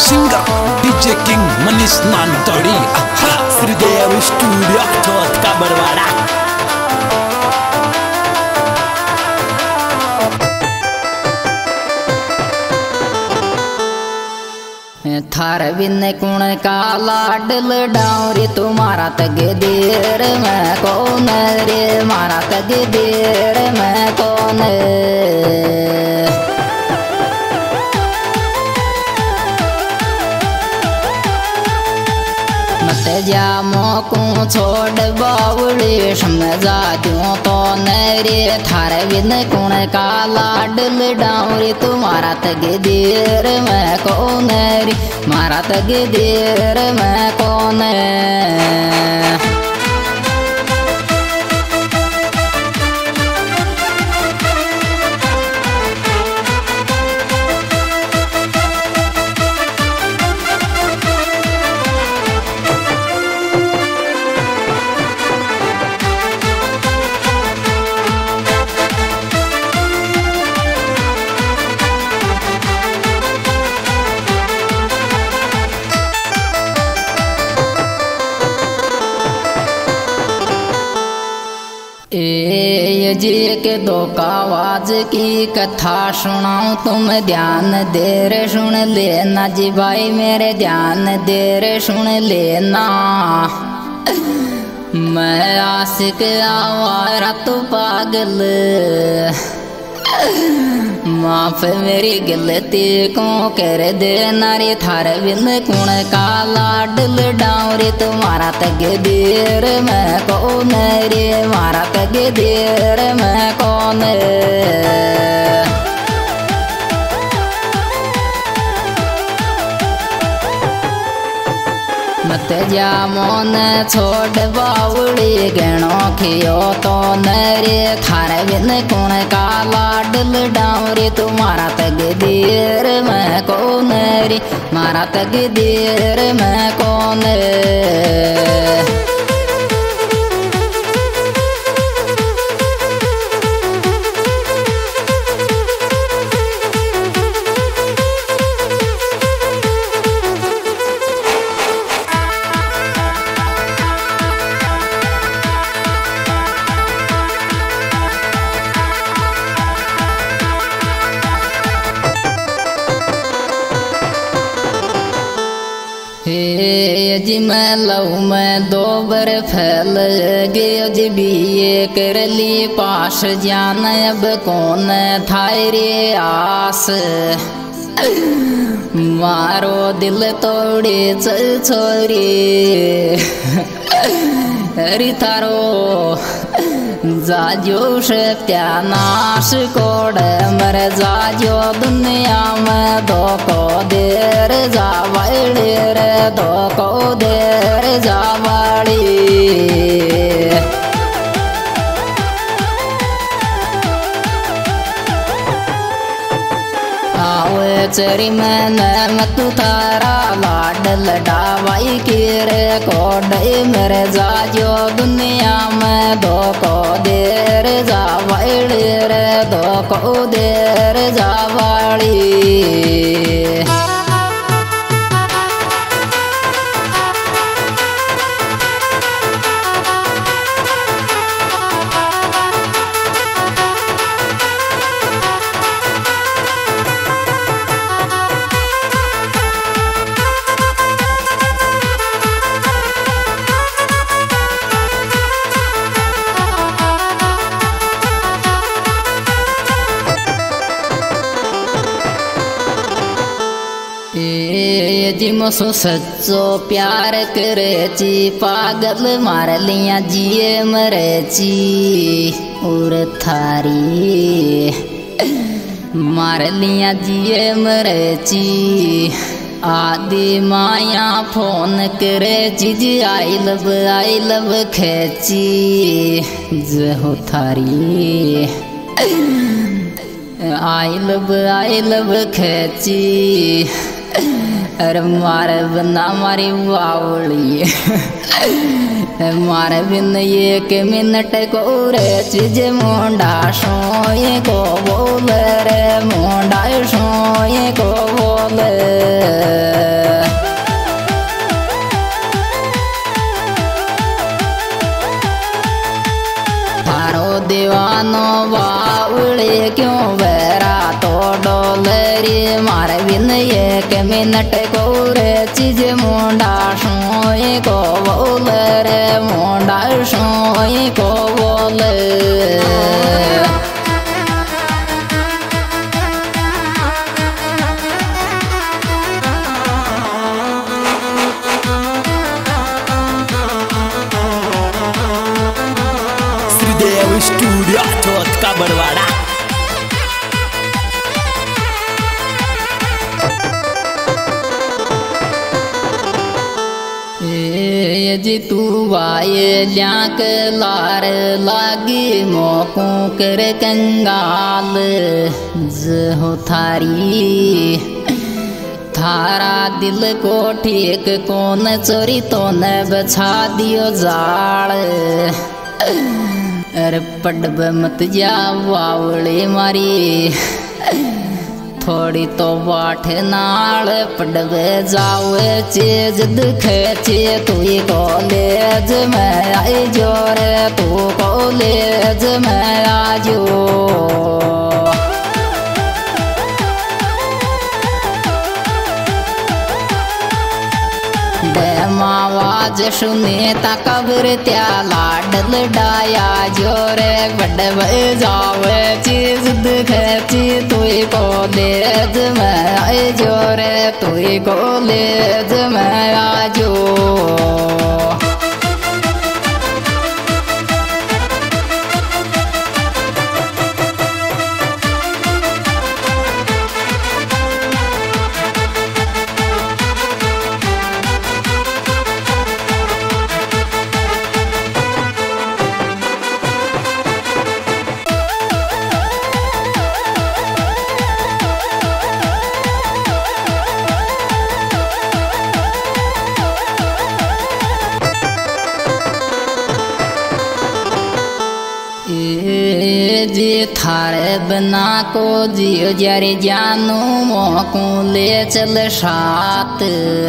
Singer DJ king Manish Nantodi Shridev studio Chauth का बरवाड़ा। थार बिन कुण का लाडल डाउरी तुम्हारा तग देर में कौन रे मारा तग देर में कौन मत जा मोकू छोड़ बावड़ी समझा दूं तो नरे थार बिन कुण का लाडल डाउरी तुम्हारा तग देर में कौन रे मारा तग देर में कौन जी के दो कावाज की कथा सुनाऊं तुम ध्यान देर सुन लेना जी भाई मेरे ध्यान देर सुन लेना। मैं आशिक आवारा तू पागल माफ मेरी गलती को कर दे नारी थार बिन कुण का लाडल डाउरी तुम्हारा तग देर में कौन रे मारा तग देर में कौन मत जा मोन छोड़ बावड़ी गणो खियो तो नरे थार बिन कुण का लाडल डाउरी तुम्हारा तग देर में कौन रे मारा तग देर में कौन जी मैं लव में दो बर फैल गयो जी बीए कर ली पास जान अब कौन थाई रे आस मारो दिल तोड़े चल छोरी हरी थारो जाजो सत्यानाश कोड मर जाजो दुनिया में धोको देर जावाड़ी रे धोको देर जावाड़ी आवे चरी में मत तारा लाडल डावाई के रे कोडे मेरे जाजो दुनिया में धोको देर जावाड़ी रे धोको देर जावाड़ी। जी मुझसे सच्चो प्यार करे ची पागल मार लिया जिए मरे ची और थारी मार लिया जिए मरे ची आदि माया फोन करे जी आई लव खेची जो थारी आई लव खेची अरे मारे बना मारी बावली मारे बिन एक मिनट को रे चीज मुंडा सोए को बोले रे मुंडा सोए को बोले विन एक मिनट को रे चीज मुंडा सोए को बोल रे मुंडा सोए को बोल श्रीदेव स्टूडियो चौथ का बरवाड़ा। जी तू वाये ल्याक लार लागी मोकू कर कंगाल जहो थारी थारा दिल को ठीक कौन चोरी तो न बछा दियो जाल अरे पडब मत जा वावड़ी मारी थोड़ी तो बाट नाल पडब जावे चीज दिखे चे तू कॉलेज में आई जोर तू कॉलेज में आजो आवाज सुने ता कब्र त्या लाडल डाया जोरे बड़ जावे चीज दिखे तू कॉलेज में आए जोरे तू कॉलेज में आजो जी थारे बना को जियो जरे जानू मोकू ले चल साथ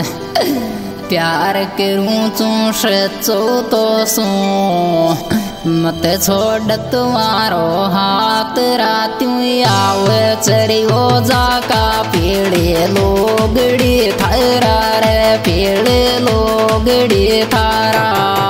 प्यार करूँ तू सचो तो सो मत छोड़ तुम्हारो हाथ रातू आवे चरी हो जा का पेड़े लोगड़ी थारा रे पेड़े लोगड़ी थारा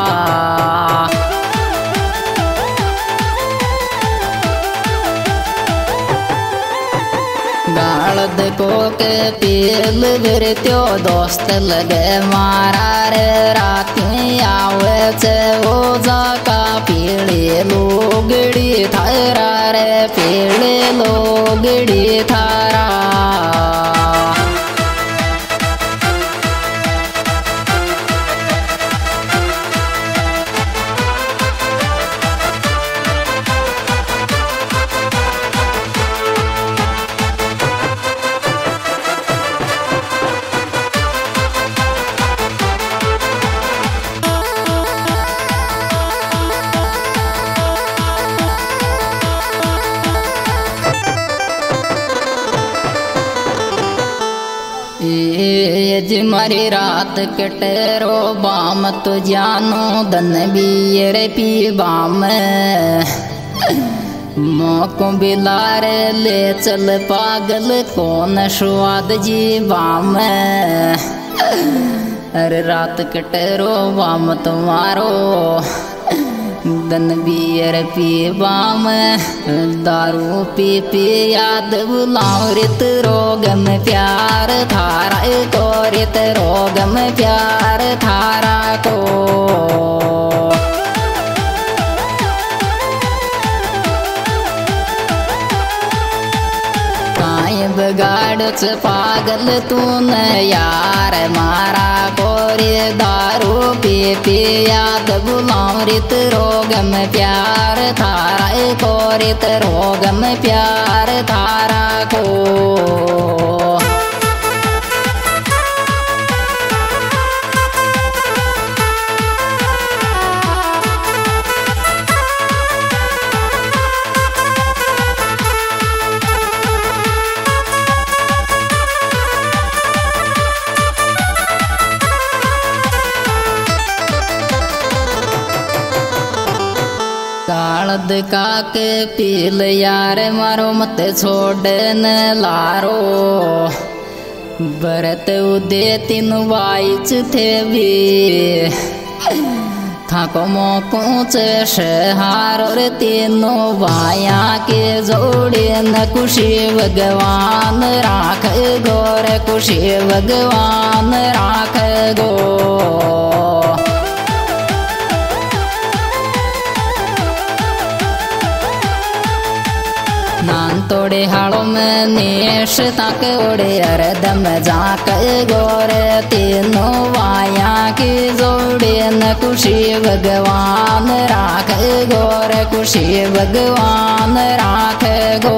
गालद को के पील बिरत्यो दोस्त लगे मारा रे रात में आवे चे वो जा का पीड़े लोगड़ी थारा रे पीड़े लोगड़ी थारा जी मारी रात कटेरो बाम तो जानो दन बीर पी बाम मोको बिलारे ले चल पागल कौन स्वाद जी बाम अरे रात कटेरो बाम तुम्हारो दन बियर पी बाम दारू पी पी याद बुलाओ रित रोगम प्यार थारा को रित रोगम प्यार थारा को बगाड़ पागल तून यार मारा कोरे दारू पी पी याद बुलाओ रित रोगम प्यार थारा को रित रोगम प्यार थारा को कालद काके पील यार मारो मत छोड़ न लारो बरत उदे तीन वाइच थे भी थाको मोकुच शहार और तीनों वाया के जोड़े न खुशी भगवान राख गोर खुशी भगवान राख गो नान तोड़े हाड़ों में नेश तक ओड़े अरदम जाक गोर तीनों वाया की जोड़े न खुशी भगवान राख गोर खुशी भगवान राख गो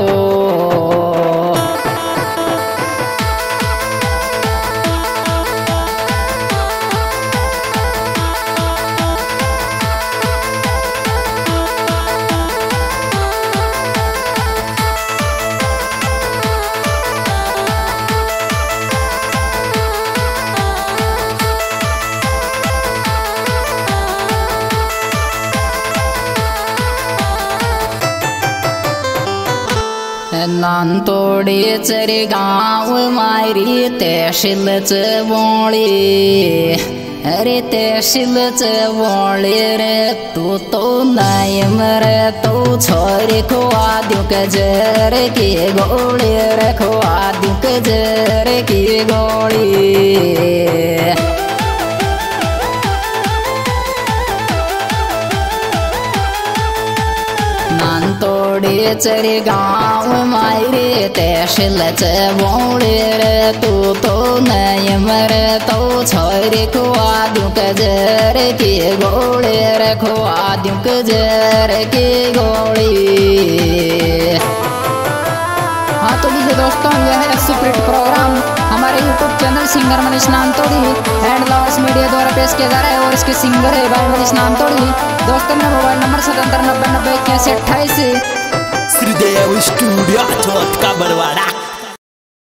नान तोड़े चरे गाँव मारी तहसील चोली अरे तहसील चोली रे तू तो नायम रे तू छोरी खुआ दूँ कजर की गोली रे खुआ दूँ कजर की गोली तोड़े चरे गाँव मारे तहसील चोली रे तू तो नयम रे तो छोरी खुआ दूँ कजर की गोली रे खुआ दूँ कजर की गोली। हाँ तो लीजिए दोस्तों, यह है सुपरहिट प्रोग्राम हमारे YouTube channel singer Manish Nantodi and lovers media द्वारा पेश किया जा रहा है और इसके सिंगर है भाई मनीष नानतोड़ी। दोस्तों मेरा मोबाइल नंबर 77 90 90 81 28। श्रीदेव स्टूडियो का बरवाड़ा।